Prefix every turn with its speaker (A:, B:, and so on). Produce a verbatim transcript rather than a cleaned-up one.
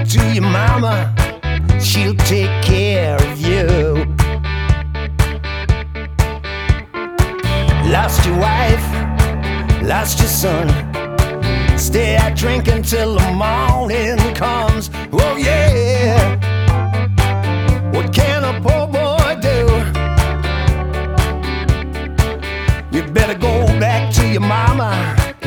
A: to your mama, she'll take care of you. Lost your wife, lost your son, stay out drinking till the morning comes. Oh yeah.